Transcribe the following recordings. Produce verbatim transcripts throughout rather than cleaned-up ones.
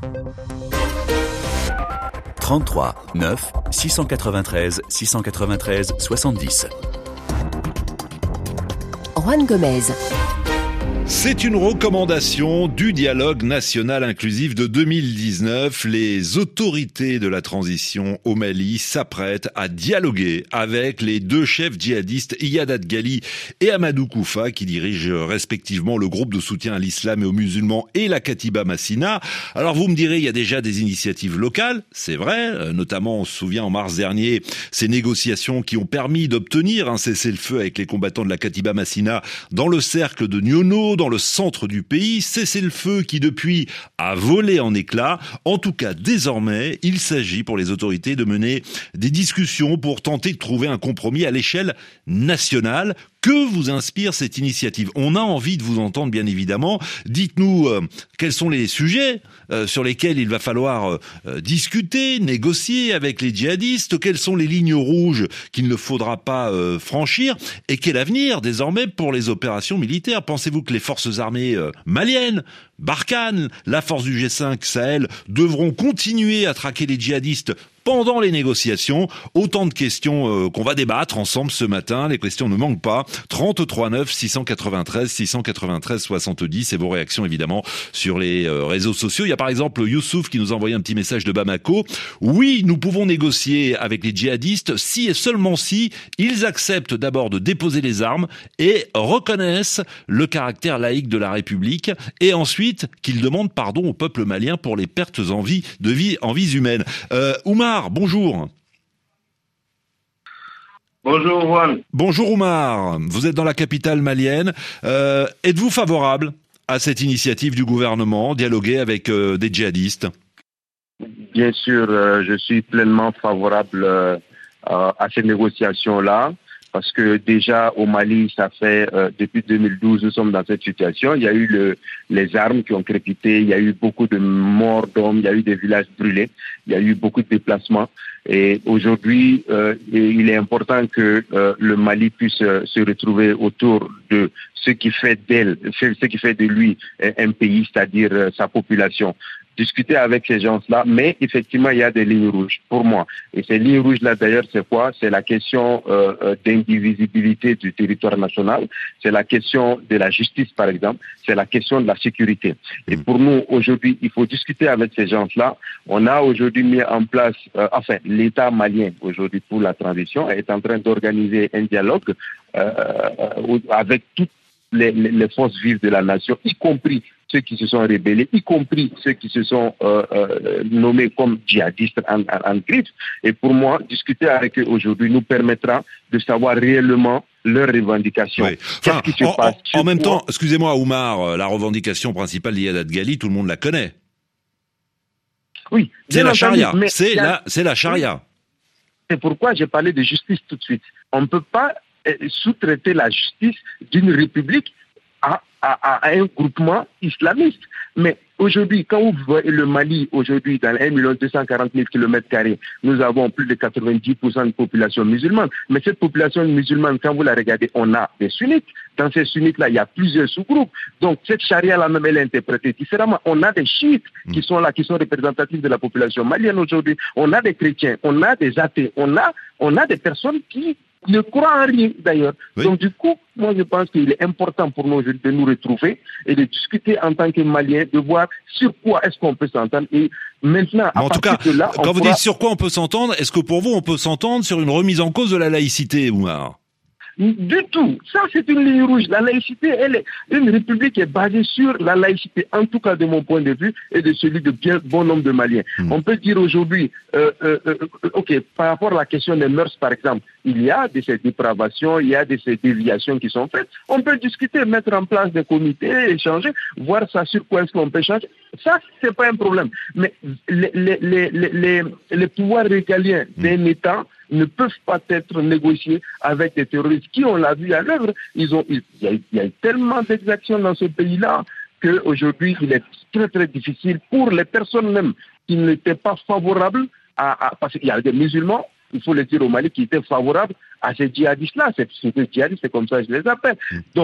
trente-trois neuf six cent quatre-vingt-treize six cent quatre-vingt-treize soixante-dix. Juan Gomez. C'est une recommandation du dialogue national inclusif de deux mille dix-neuf. Les autorités de la transition au Mali s'apprêtent à dialoguer avec les deux chefs djihadistes Iyad Adgali et Amadou Koufa, qui dirigent respectivement le groupe de soutien à l'islam et aux musulmans et la Katiba Massina. Alors vous me direz, il y a déjà des initiatives locales, c'est vrai, notamment on se souvient en mars dernier, ces négociations qui ont permis d'obtenir un cessez-le-feu avec les combattants de la Katiba Massina dans le cercle de Niono, dans le centre du pays, cessez-le-feu qui depuis a volé en éclats. En tout cas, désormais, il s'agit pour les autorités de mener des discussions pour tenter de trouver un compromis à l'échelle nationale. Que vous inspire cette initiative ? On a envie de vous entendre, bien évidemment. Dites-nous euh, quels sont les sujets euh, sur lesquels il va falloir euh, discuter, négocier avec les djihadistes, quelles sont les lignes rouges qu'il ne faudra pas euh, franchir, et quel avenir désormais pour les opérations militaires. Pensez-vous que les forces armées euh, maliennes, Barkhane, la force du G cinq Sahel devront continuer à traquer les djihadistes pendant les négociations? Autant de questions euh, qu'on va débattre ensemble ce matin. Les questions ne manquent pas. trente-trois neuf six cent quatre-vingt-treize six cent quatre-vingt-treize soixante-dix et vos réactions évidemment sur les euh, réseaux sociaux. Il y a par exemple Youssouf qui nous a envoyé un petit message de Bamako. Oui, nous pouvons négocier avec les djihadistes si et seulement si ils acceptent d'abord de déposer les armes et reconnaissent le caractère laïque de la République, et ensuite qu'ils demandent pardon au peuple malien pour les pertes en vie, de vie, en vies humaines. Euh, Oumar, bonjour. Bonjour Juan. Bonjour Oumar, vous êtes dans la capitale malienne. Euh, êtes-vous favorable à cette initiative du gouvernement, dialoguer avec euh, des djihadistes ? Bien sûr, euh, je suis pleinement favorable euh, à ces négociations-là. Parce que déjà au Mali, ça fait euh, depuis deux mille douze, nous sommes dans cette situation. Il y a eu le, les armes qui ont crépité, il y a eu beaucoup de morts d'hommes, il y a eu des villages brûlés, il y a eu beaucoup de déplacements. Et aujourd'hui, euh, il est important que euh, le Mali puisse euh, se retrouver autour de ce qui fait d'elle, ce qui fait de lui un pays, c'est-à-dire euh, sa population. Discuter avec ces gens-là, mais effectivement, il y a des lignes rouges pour moi. Et ces lignes rouges-là, d'ailleurs, c'est quoi ? C'est la question euh, d'indivisibilité du territoire national, c'est la question de la justice, par exemple, c'est la question de la sécurité. Et pour nous, aujourd'hui, il faut discuter avec ces gens-là. On a aujourd'hui mis en place, euh, enfin, l'État malien, aujourd'hui, pour la transition, est en train d'organiser un dialogue euh, avec toutes les, les, les forces vives de la nation, y compris ceux qui se sont rébellés, y compris ceux qui se sont euh, euh, nommés comme djihadistes en, en, en griffe. Et pour moi, discuter avec eux aujourd'hui nous permettra de savoir réellement leurs revendications. Oui. Enfin, Qu'est-ce qui se en, passe En, en même temps, excusez-moi Oumar, la revendication principale d'Iyad Adgali, tout le monde la connaît. Oui. C'est la charia. Mais c'est, a... la, c'est la charia. C'est pourquoi j'ai parlé de justice tout de suite. On ne peut pas euh, sous-traiter la justice d'une république à, à, à un groupement islamiste. Mais aujourd'hui, quand vous voyez le Mali, aujourd'hui, dans un million deux cent quarante mille kilomètres carrés, nous avons plus de quatre-vingt-dix pour cent de population musulmane. Mais cette population musulmane, quand vous la regardez, on a des sunnites. Dans ces sunnites-là, il y a plusieurs sous-groupes. Donc, cette charia-là même, elle est interprétée différemment. On a des chiites qui sont là, qui sont représentatifs de la population malienne aujourd'hui. On a des chrétiens, on a des athées, on a, on a des personnes qui ne croient en rien d'ailleurs. Oui. Donc du coup, moi je pense qu'il est important pour nous de nous retrouver et de discuter en tant que Maliens, de voir sur quoi est-ce qu'on peut s'entendre. Et maintenant, à en tout cas, de là, quand vous pourra... dites sur quoi on peut s'entendre, est-ce que pour vous on peut s'entendre sur une remise en cause de la laïcité, Oumar ? Du tout. Ça, c'est une ligne rouge. La laïcité, elle est, une république est basée sur la laïcité, en tout cas de mon point de vue et de celui de bien bon nombre de Maliens. Mmh. On peut dire aujourd'hui, euh, euh, euh, ok, par rapport à la question des mœurs, par exemple, il y a de ces dépravations, il y a de ces déviations qui sont faites. On peut discuter, mettre en place des comités, échanger, voir ça sur quoi est-ce qu'on peut changer. Ça, c'est pas un problème. Mais les, les, les, les, les pouvoirs régaliens d'un État ne peuvent pas être négociés avec des terroristes qui, on l'a vu à l'œuvre, ils ont, il y a, il y a tellement d'exactions dans ce pays-là qu'aujourd'hui, il est très très difficile pour les personnes même qui n'étaient pas favorables à, à parce qu'il y a des musulmans, il faut le dire au Mali, qui étaient favorables à ces djihadistes-là. C'est, c'est des djihadistes, c'est comme ça que je les appelle. Donc,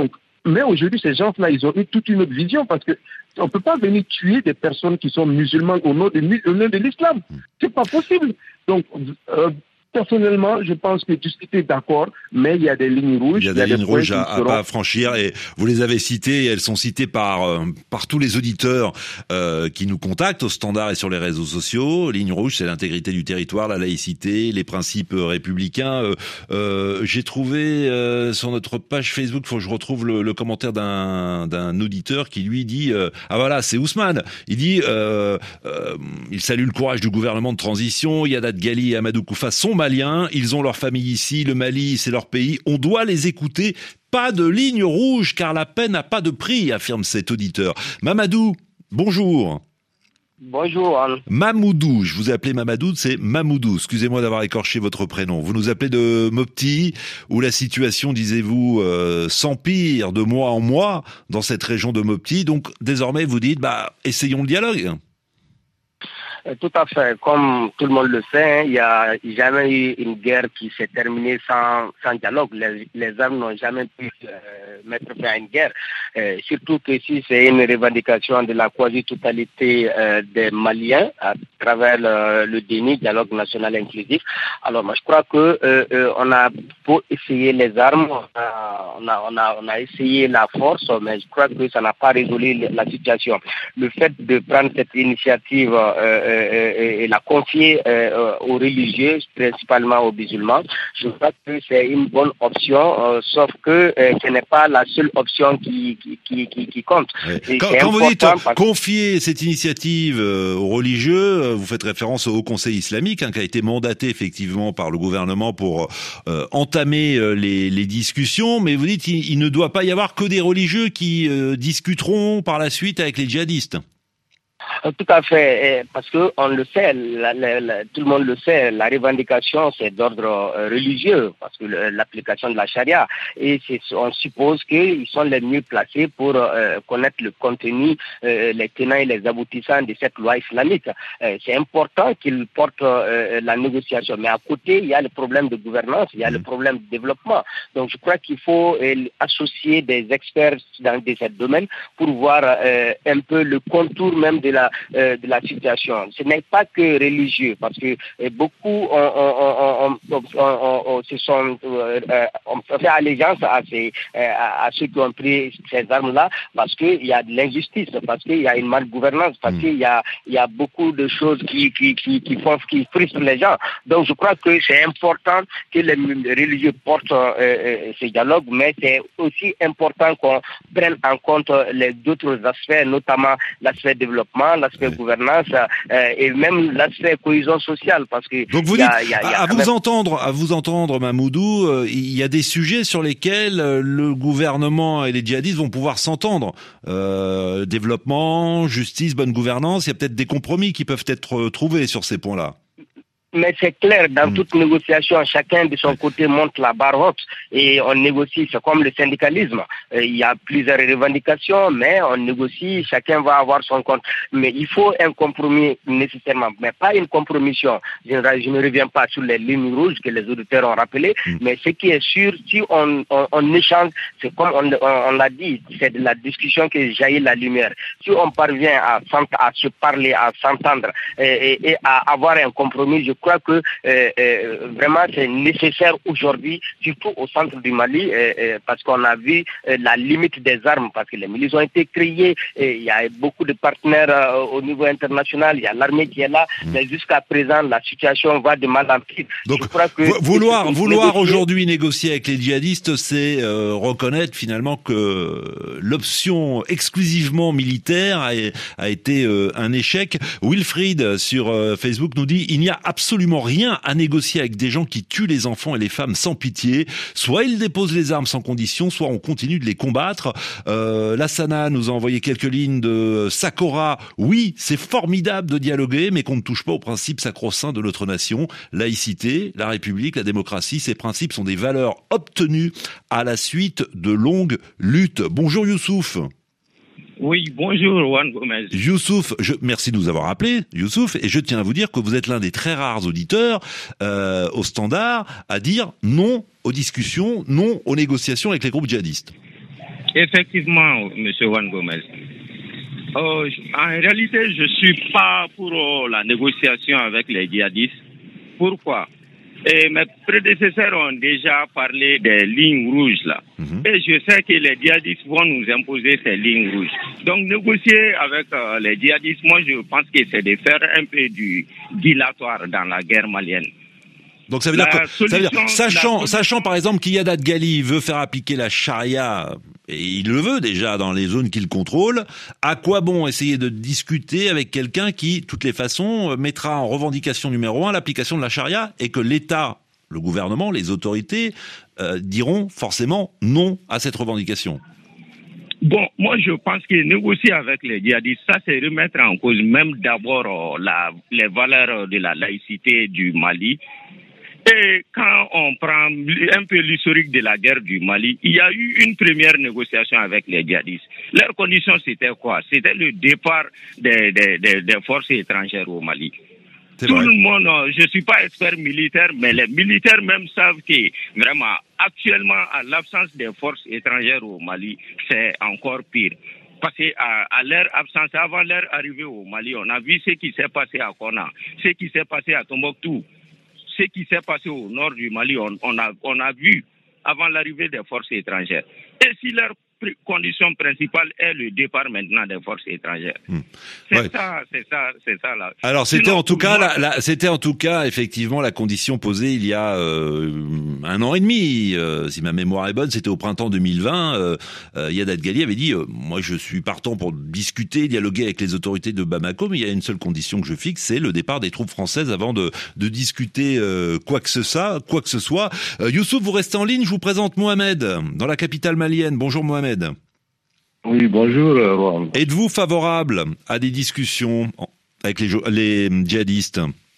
Mais aujourd'hui, ces gens-là, ils ont eu toute une autre vision parce que on peut pas venir tuer des personnes qui sont musulmanes au nom de, au nom de l'islam. C'est pas possible. Donc, euh, personnellement, je pense que discuter d'accord, mais il y a des lignes rouges. Il y a des, il y a des lignes rouges à, à seront... pas franchir, et vous les avez citées, et elles sont citées par euh, par tous les auditeurs euh, qui nous contactent au standard et sur les réseaux sociaux. Lignes rouges, c'est l'intégrité du territoire, la laïcité, les principes républicains. Euh, euh, j'ai trouvé euh, sur notre page Facebook, faut que je retrouve le, le commentaire d'un d'un auditeur qui lui dit euh, ah voilà, c'est Ousmane. Il dit euh, euh, il salue le courage du gouvernement de transition. Yadat Gali et Amadou Koufa sont Maliens, ils ont leur famille ici, le Mali c'est leur pays, on doit les écouter, pas de ligne rouge car la paix n'a pas de prix, affirme cet auditeur. Mamadou, bonjour. Bonjour Anne. Mamoudou, je vous ai appelé Mamadou, c'est Mamoudou, excusez-moi d'avoir écorché votre prénom. Vous nous appelez de Mopti, où la situation, disiez-vous, euh, s'empire de mois en mois dans cette région de Mopti, donc désormais vous dites, bah essayons le dialogue. Tout à fait. Comme tout le monde le sait, il n'y a jamais eu une guerre qui s'est terminée sans, sans dialogue. Les, les armes n'ont jamais pu euh, mettre fin à une guerre. Euh, surtout que si c'est une revendication de la quasi-totalité euh, des Maliens à travers le, le D N I, Dialogue National Inclusif. Alors moi je crois que euh, euh, on a beau essayer les armes, on a, on a, on a, on a essayé la force, mais je crois que ça n'a pas résolu la situation. Le fait de prendre cette initiative euh, et la confier euh, aux religieux, principalement aux musulmans, je crois que c'est une bonne option, euh, sauf que euh, ce n'est pas la seule option qui, qui, qui, qui, qui compte. Ouais. Quand, quand vous dites parce... confier cette initiative euh, aux religieux, euh, vous faites référence au Conseil islamique, hein, qui a été mandaté effectivement par le gouvernement pour euh, entamer euh, les, les discussions, mais vous dites qu'il il ne doit pas y avoir que des religieux qui euh, discuteront par la suite avec les djihadistes. Tout à fait, parce que on le sait, la, la, la, tout le monde le sait, la revendication c'est d'ordre euh, religieux, parce que le, l'application de la charia, et c'est, on suppose qu'ils sont les mieux placés pour euh, connaître le contenu, euh, les tenants et les aboutissants de cette loi islamique. Euh, c'est important qu'ils portent euh, la négociation, mais à côté il y a le problème de gouvernance, il y a le problème de développement. Donc je crois qu'il faut euh, associer des experts dans ce domaine pour voir euh, un peu le contour même de la Euh, de la situation. Ce n'est pas que religieux, parce que euh, beaucoup on, on, on, on, on, se sont euh, on fait allégeance à, ces, euh, à ceux qui ont pris ces armes-là, parce qu'il y a de l'injustice, parce qu'il y a une malgouvernance, parce mmh. qu'il y a, il y a beaucoup de choses qui, qui, qui, qui font, qui frustrent les gens. Donc je crois que c'est important que les religieux portent euh, ces dialogues, mais c'est aussi important qu'on prenne en compte les autres aspects, notamment l'aspect développement, l'aspect ouais. gouvernance euh, et même l'aspect cohésion sociale, parce que donc vous dites y a, y a, y a à vous même... entendre à vous entendre Mamoudou, euh, il y a des sujets sur lesquels euh, le gouvernement et les djihadistes vont pouvoir s'entendre, euh, développement, justice, bonne gouvernance, il y a peut-être des compromis qui peuvent être trouvés sur ces points-là. Mais c'est clair, dans mmh. toute négociation, chacun de son côté monte la barre haute et on négocie. C'est comme le syndicalisme. Il y a plusieurs revendications, mais on négocie, chacun va avoir son compte. Mais il faut un compromis nécessairement, mais pas une compromission. Je, je ne reviens pas sur les lignes rouges que les auditeurs ont rappelées, mmh. mais ce qui est sûr, si on, on, on échange, c'est comme on, on, on l'a dit, c'est de la discussion que jaillit la lumière. Si on parvient à, à se parler, à s'entendre et, et, et à avoir un compromis, je Je crois que euh, euh, vraiment c'est nécessaire aujourd'hui, surtout au centre du Mali, euh, euh, parce qu'on a vu euh, la limite des armes, parce que les milices ont été créées, et il y a beaucoup de partenaires euh, au niveau international, il y a l'armée qui est là, mmh. mais jusqu'à présent la situation va de mal en pire. Donc je crois que vouloir, vouloir négocier... aujourd'hui négocier avec les djihadistes, c'est euh, reconnaître finalement que l'option exclusivement militaire a, a été euh, un échec. Wilfried sur euh, Facebook nous dit il n'y a absolument absolument rien à négocier avec des gens qui tuent les enfants et les femmes sans pitié. Soit ils déposent les armes sans condition, soit on continue de les combattre. Euh, Lassana nous a envoyé quelques lignes de Sakora. Oui, c'est formidable de dialoguer, mais qu'on ne touche pas aux principes sacro-saints de notre nation. Laïcité, la République, la démocratie, ces principes sont des valeurs obtenues à la suite de longues luttes. Bonjour Youssouf. Oui, bonjour Juan Gomez. Youssouf, je, merci de nous avoir appelé, Youssouf, et je tiens à vous dire que vous êtes l'un des très rares auditeurs euh, au standard à dire non aux discussions, non aux négociations avec les groupes djihadistes. Effectivement, M. Juan Gomez. Euh, en réalité, je ne suis pas pour euh, la négociation avec les djihadistes. Pourquoi? Et mes prédécesseurs ont déjà parlé des lignes rouges là. Mm-hmm. Et je sais que les djihadistes vont nous imposer ces lignes rouges. Donc négocier avec euh, les djihadistes, moi je pense que c'est de faire un peu du dilatoire dans la guerre malienne. Donc ça veut dire que, ça veut dire, sachant, solution... sachant par exemple qu'Iyad Adgali veut faire appliquer la charia, et il le veut déjà dans les zones qu'il contrôle, à quoi bon essayer de discuter avec quelqu'un qui, de toutes les façons, mettra en revendication numéro un l'application de la charia et que l'État, le gouvernement, les autorités euh, diront forcément non à cette revendication? Bon, moi je pense que négocier avec les djihadistes, ça c'est remettre en cause même d'abord euh, la, les valeurs de la laïcité du Mali. Et quand on prend un peu l'historique de la guerre du Mali, il y a eu une première négociation avec les djihadistes. Leurs conditions, c'était quoi? C'était le départ des, des, des, des forces étrangères au Mali. C'est Tout vrai. le monde, je ne suis pas expert militaire, mais les militaires même savent que vraiment, actuellement, à l'absence des forces étrangères au Mali, c'est encore pire. Parce qu'à à leur absence, avant leur arrivée au Mali, on a vu ce qui s'est passé à Konna, ce qui s'est passé à Tombouctou. Ce qui s'est passé au nord du Mali, on, on, a, on a vu avant l'arrivée des forces étrangères. Et si leur condition principale est le départ maintenant des forces étrangères. Mmh. C'est ouais. ça, c'est ça, c'est ça là. Alors c'était Sinon, en tout cas, moi, la, la, c'était en tout cas effectivement la condition posée il y a euh, un an et demi, euh, si ma mémoire est bonne, c'était au printemps deux mille vingt. Euh, euh, Iyad Adgali avait dit, euh, moi je suis partant pour discuter, dialoguer avec les autorités de Bamako, mais il y a une seule condition que je fixe, c'est le départ des troupes françaises avant de, de discuter euh, quoi que ce soit, quoi que ce soit. Euh, Youssouf, vous restez en ligne, je vous présente Mohamed dans la capitale malienne. Bonjour Mohamed. Oui, bonjour, Rohan. Êtes-vous favorable à des discussions avec les, les djihadistes?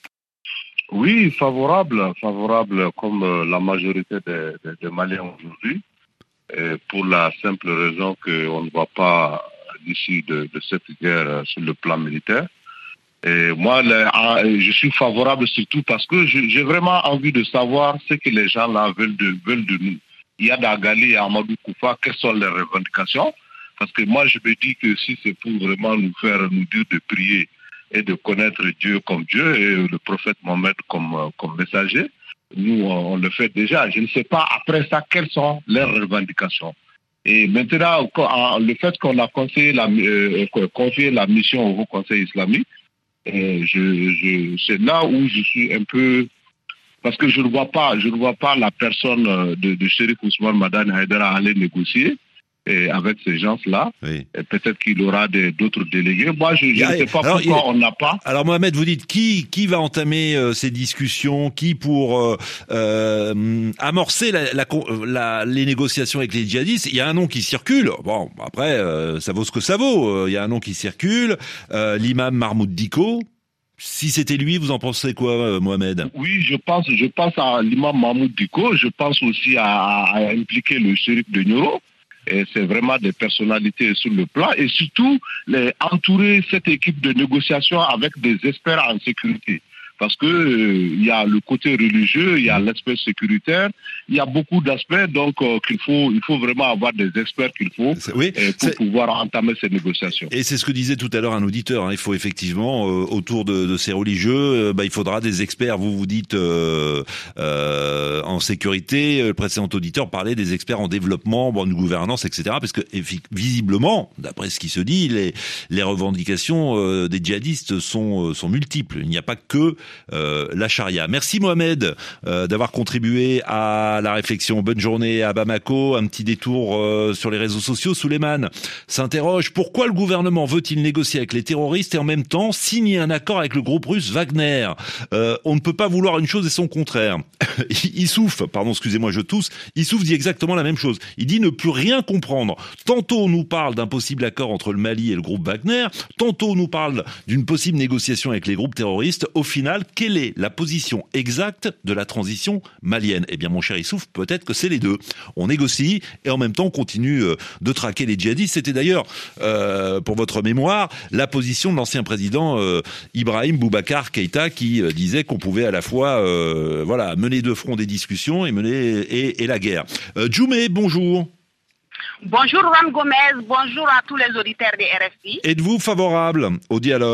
Oui, favorable, favorable comme la majorité des, des, des Maliens aujourd'hui, et pour la simple raison qu'on ne voit pas l'issue de, de cette guerre sur le plan militaire. Et moi, les, je suis favorable surtout parce que j'ai vraiment envie de savoir ce que les gens là veulent de, veulent de nous. Iyad Adgali et Amadou Koufa, quelles sont les revendications? Parce que moi, je me dis que si c'est pour vraiment nous faire nous dire de prier et de connaître Dieu comme Dieu et le prophète Mohammed comme, comme messager, nous, on le fait déjà. Je ne sais pas, après ça, quelles sont leurs revendications. Et maintenant, le fait qu'on a confié la, euh, confié la mission au Haut Conseil islamique, euh, je, je, c'est là où je suis un peu... Parce que je ne vois pas, je ne vois pas la personne de, de Chérif Ousmane Madani Haïdara aller négocier et avec ces gens-là. Oui. Et peut-être qu'il aura des, d'autres délégués. Moi, je, je a, ne sais pas alors, pourquoi il, on n'a pas. Alors Mohamed, vous dites qui qui va entamer euh, ces discussions, qui pour euh, euh, amorcer la, la, la, les négociations avec les djihadistes? Il y a un nom qui circule. Bon, après, euh, ça vaut ce que ça vaut. Il y a un nom qui circule. Euh, l'imam Mahmoud Dicko. Si c'était lui, vous en pensez quoi, Mohamed? Oui, je pense, je pense à l'imam Mahmoud Dicko, je pense aussi à, à impliquer le shérif de Nioro. Et c'est vraiment des personnalités sur le plan. Et surtout, les, entourer cette équipe de négociation avec des experts en sécurité. Parce que euh, il y a le côté religieux, il y a l'aspect sécuritaire, il y a beaucoup d'aspects, donc euh, qu'il faut, il faut vraiment avoir des experts qu'il faut oui, euh, pour pouvoir entamer ces négociations. Et c'est ce que disait tout à l'heure un auditeur. Hein, il faut effectivement euh, autour de, de ces religieux, euh, bah, il faudra des experts. Vous vous dites euh, euh, en sécurité. Le précédent auditeur parlait des experts en développement, bonne gouvernance, et cetera. Parce que visiblement, d'après ce qui se dit, les, les revendications euh, des djihadistes sont, sont multiples. Il n'y a pas que Euh, la charia. Merci Mohamed euh, d'avoir contribué à la réflexion. Bonne journée à Bamako. Un petit détour euh, sur les réseaux sociaux. Souleymane s'interroge: pourquoi le gouvernement veut-il négocier avec les terroristes et en même temps signer un accord avec le groupe russe Wagner? euh, On ne peut pas vouloir une chose et son contraire. Issouf, pardon, excusez-moi, je tousse. Issouf dit exactement la même chose. Il dit ne plus rien comprendre. Tantôt on nous parle d'un possible accord entre le Mali et le groupe Wagner, tantôt on nous parle d'une possible négociation avec les groupes terroristes. Au final, quelle est la position exacte de la transition malienne? Eh bien, mon cher Issouf, peut-être que c'est les deux. On négocie et en même temps, on continue de traquer les djihadistes. C'était d'ailleurs, euh, pour votre mémoire, la position de l'ancien président euh, Ibrahim Boubacar Keïta qui euh, disait qu'on pouvait à la fois euh, voilà, mener de front des discussions et mener et, et la guerre. Euh, Djoumé, bonjour. Bonjour Juan Gomez, bonjour à tous les auditeurs de R F I. Êtes-vous favorable au dialogue ?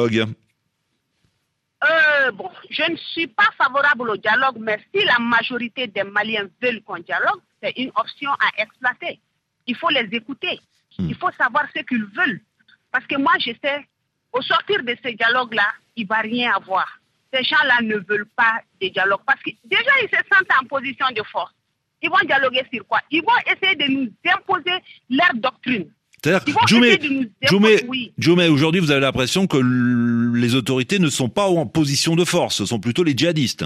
Euh, bon, je ne suis pas favorable au dialogue, mais si la majorité des Maliens veulent qu'on dialogue, c'est une option à exploiter. Il faut les écouter. Mmh. Il faut savoir ce qu'ils veulent. Parce que moi, je sais, au sortir de ce dialogue-là, il ne va rien avoir. Ces gens-là ne veulent pas de dialogue. Parce que déjà, ils se sentent en position de force. Ils vont dialoguer sur quoi? Ils vont essayer de nous imposer leur doctrine. C'est-à-dire, Djoumé, Djoumé, oui. Djoumé, aujourd'hui, vous avez l'impression que l- les autorités ne sont pas en position de force, ce sont plutôt les djihadistes.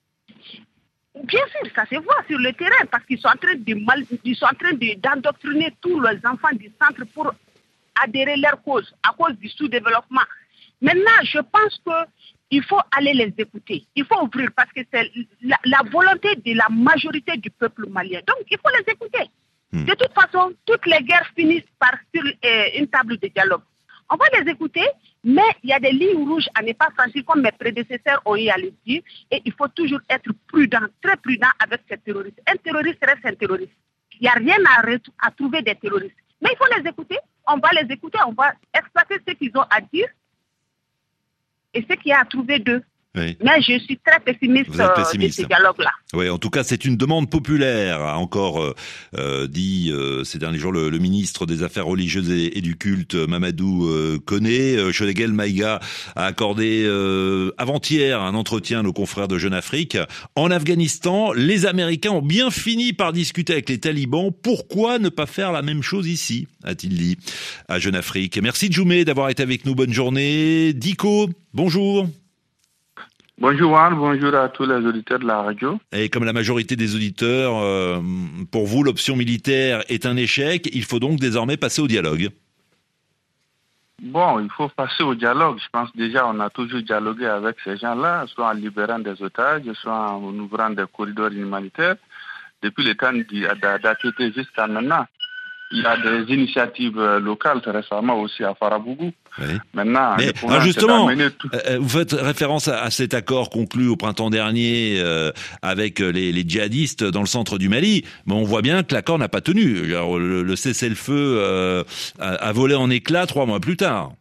Bien sûr, ça se voit sur le terrain, parce qu'ils sont en train de mal, ils sont en train de, d'endoctriner tous les enfants du centre pour adhérer à leur cause, à cause du sous-développement. Maintenant, je pense qu'il faut aller les écouter. Il faut ouvrir, parce que c'est la, la volonté de la majorité du peuple malien. Donc, il faut les écouter. De toute façon, toutes les guerres finissent par sur euh, une table de dialogue. On va les écouter, mais il y a des lignes rouges à ne pas franchir, comme mes prédécesseurs ont eu à le dire, et il faut toujours être prudent, très prudent avec ces terroristes. Un terroriste reste un terroriste. Il n'y a rien à, re- à trouver des terroristes. Mais il faut les écouter, on va les écouter, on va exploiter ce qu'ils ont à dire et ce qu'il y a à trouver d'eux. Oui. Mais je suis très pessimiste, pessimiste. de ce dialogue-là. Oui, en tout cas, c'est une demande populaire, a encore euh, euh, dit euh, ces derniers jours le, le ministre des Affaires religieuses et, et du culte, Mamadou euh, Koné. Euh, Chodeguel Maïga a accordé euh, avant-hier un entretien à nos confrères de Jeune Afrique. En Afghanistan, les Américains ont bien fini par discuter avec les talibans. Pourquoi ne pas faire la même chose ici, a-t-il dit à Jeune Afrique. Merci Djoumé d'avoir été avec nous. Bonne journée. Diko, bonjour. Bonjour Juan, bonjour à tous les auditeurs de la radio. Et comme la majorité des auditeurs, euh, pour vous, l'option militaire est un échec. Il faut donc désormais passer au dialogue. Bon, il faut passer au dialogue. Je pense déjà on a toujours dialogué avec ces gens-là, soit en libérant des otages, soit en ouvrant des corridors humanitaires. Depuis le temps d'Akété jusqu'à maintenant, il y a des initiatives locales récemment aussi à Farabougou. Oui. Maintenant, mais, alors justement, tout... euh, vous faites référence à, à cet accord conclu au printemps dernier euh, avec les, les djihadistes dans le centre du Mali, mais on voit bien que l'accord n'a pas tenu. Alors, le, le cessez-le-feu euh, a, a volé en éclats trois mois plus tard.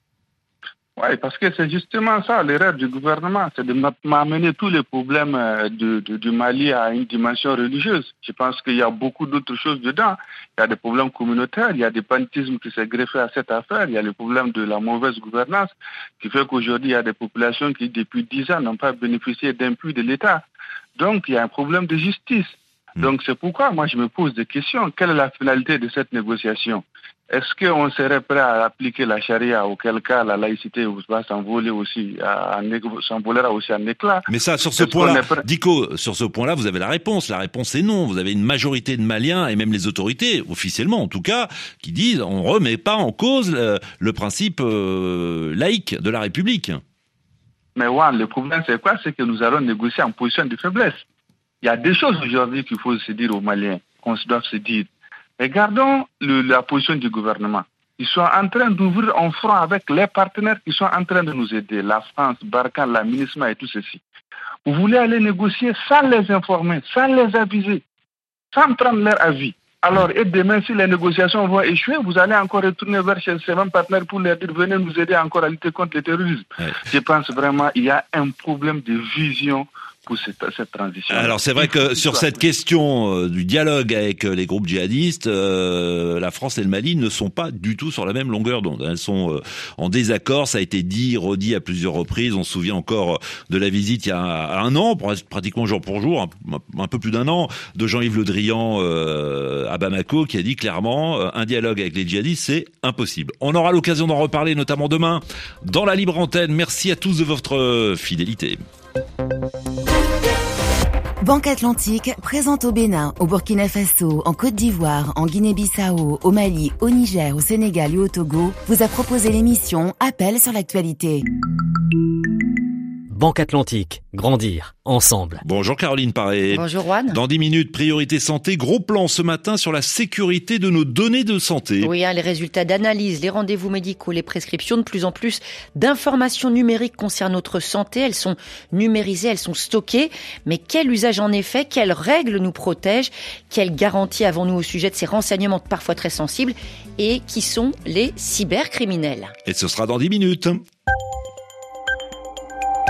Oui, parce que c'est justement ça, l'erreur du gouvernement, c'est de m'amener tous les problèmes de, de, du Mali à une dimension religieuse. Je pense qu'il y a beaucoup d'autres choses dedans. Il y a des problèmes communautaires, il y a des banditismes qui s'est greffé à cette affaire, il y a le problème de la mauvaise gouvernance qui fait qu'aujourd'hui, il y a des populations qui, depuis dix ans, n'ont pas bénéficié d'un puits de l'État. Donc, il y a un problème de justice. Donc, c'est pourquoi moi, je me pose des questions. Quelle est la finalité de cette négociation ? Est-ce qu'on serait prêt à appliquer la charia, auquel cas la laïcité va s'envoler aussi, à, s'envolera aussi en éclat? Mais ça, sur ce Est-ce point-là, prêt... Dico, sur ce point-là, vous avez la réponse. La réponse est non. Vous avez une majorité de Maliens et même les autorités, officiellement en tout cas, qui disent on remet pas en cause le, le principe euh, laïque de la République. Mais ouais, le problème c'est quoi? C'est que nous allons négocier en position de faiblesse. Il y a des choses aujourd'hui qu'il faut se dire aux Maliens, qu'on doit se dire. Regardons le, la position du gouvernement. Ils sont en train d'ouvrir un front avec les partenaires qui sont en train de nous aider, la France, Barkhane, la MINUSMA et tout ceci. Vous voulez aller négocier sans les informer, sans les aviser, sans prendre leur avis. Alors, et demain, si les négociations vont échouer, vous allez encore retourner vers ces mêmes partenaires pour leur dire, venez nous aider encore à lutter contre le terrorisme. Ouais. Je pense vraiment qu'il y a un problème de vision pour cette, cette transition. Alors c'est vrai que sur cette question euh, du dialogue avec euh, les groupes djihadistes, euh, la France et le Mali ne sont pas du tout sur la même longueur d'onde. Elles sont euh, en désaccord, ça a été dit, redit à plusieurs reprises. On se souvient encore de la visite il y a un an, pratiquement jour pour jour, un, un peu plus d'un an, de Jean-Yves Le Drian euh, à Bamako, qui a dit clairement euh, un dialogue avec les djihadistes, c'est impossible. On aura l'occasion d'en reparler, notamment demain, dans la libre antenne. Merci à tous de votre fidélité. Banque Atlantique, présente au Bénin, au Burkina Faso, en Côte d'Ivoire, en Guinée-Bissau, au Mali, au Niger, au Sénégal et au Togo, vous a proposé l'émission Appel sur l'actualité. Banque Atlantique, grandir ensemble. Bonjour Caroline Paré. Bonjour Juan. Dans dix minutes, priorité santé, gros plan ce matin sur la sécurité de nos données de santé. Oui, hein, les résultats d'analyse, les rendez-vous médicaux, les prescriptions, de plus en plus d'informations numériques concernent notre santé. Elles sont numérisées, elles sont stockées. Mais quel usage en effet? Quelles règles nous protègent? Quelles garanties avons-nous au sujet de ces renseignements parfois très sensibles? Et qui sont les cybercriminels? Et ce sera dans dix minutes.